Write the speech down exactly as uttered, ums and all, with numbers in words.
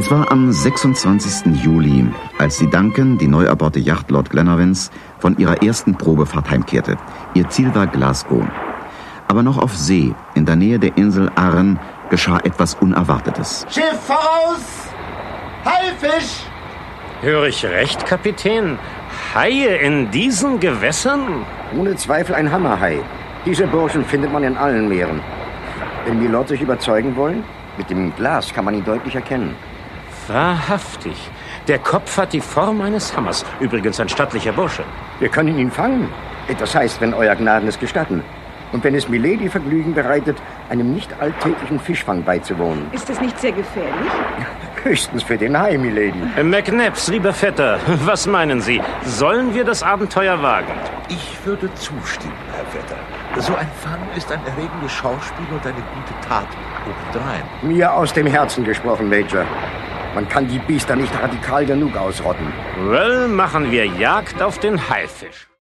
Es war am sechsundzwanzigsten Juli, als die Duncan, die neu erbaute Yacht Lord Glenarvans, von ihrer ersten Probefahrt heimkehrte. Ihr Ziel war Glasgow. Aber noch auf See, in der Nähe der Insel Arran, geschah etwas Unerwartetes. Schiff voraus! Haifisch! Höre ich recht, Kapitän? Haie in diesen Gewässern? Ohne Zweifel ein Hammerhai. Diese Burschen findet man in allen Meeren. Wenn Milord sich überzeugen wollen, mit dem Glas kann man ihn deutlich erkennen. Wahrhaftig. Der Kopf hat die Form eines Hammers. Übrigens ein stattlicher Bursche. Wir können ihn fangen. Das heißt, wenn Euer Gnaden es gestatten. Und wenn es Milady Vergnügen bereitet, einem nicht alltäglichen Fischfang beizuwohnen. Ist das nicht sehr gefährlich? Höchstens für den Hai, Milady. McNabbs, lieber Vetter, was meinen Sie? Sollen wir das Abenteuer wagen? Ich würde zustimmen, Herr Vetter. So ein Fang ist ein erregendes Schauspiel und eine gute Tat obendrein. Mir aus dem Herzen gesprochen, Major. Man kann die Biester nicht radikal genug ausrotten. Well, machen wir Jagd auf den Haifisch.